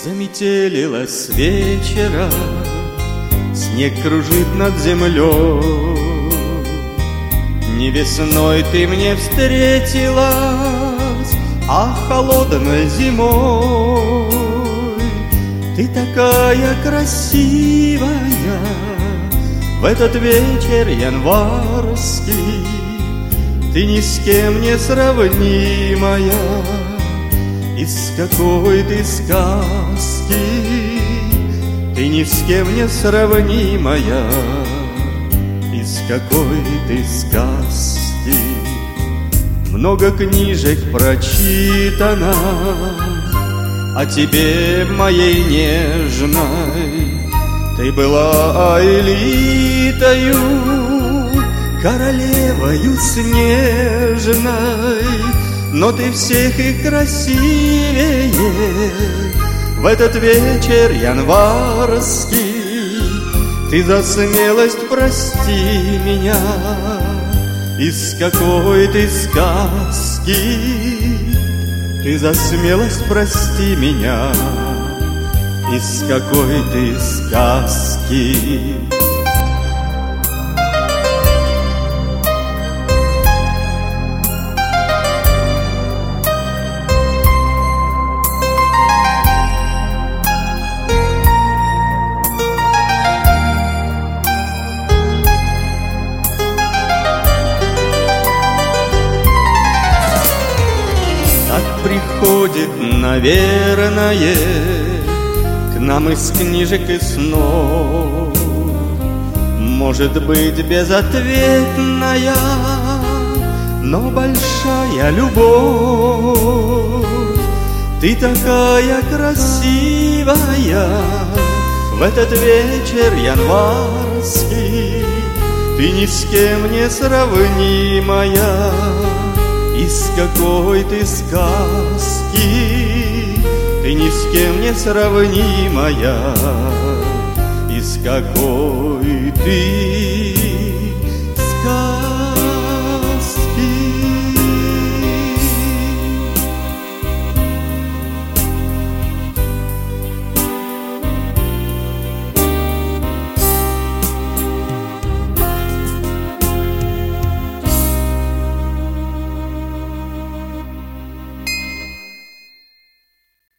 Заметелило с вечера, снег кружит над землей. Не весной ты мне встретилась, а холодной зимой. Ты такая красивая в этот вечер январский. Ты ни с кем не сравнимая, из какой ты сказки. Ты ни с кем не сравнимая, из какой ты сказки. Много книжек прочитано о тебе, моей нежной. Ты была элитою, королевою снежной. Но ты всех и красивее в этот вечер январский. Ты за смелость прости меня, из какой ты сказки. Ты за смелость прости меня, из какой ты сказки. Приходит, наверное, к нам из книжек и снов. Может быть, безответная, но большая любовь. Ты такая красивая в этот вечер январский. Ты ни с кем не сравнимая, из какой ты сказки. Ты ни с кем не сравнимая, из какой ты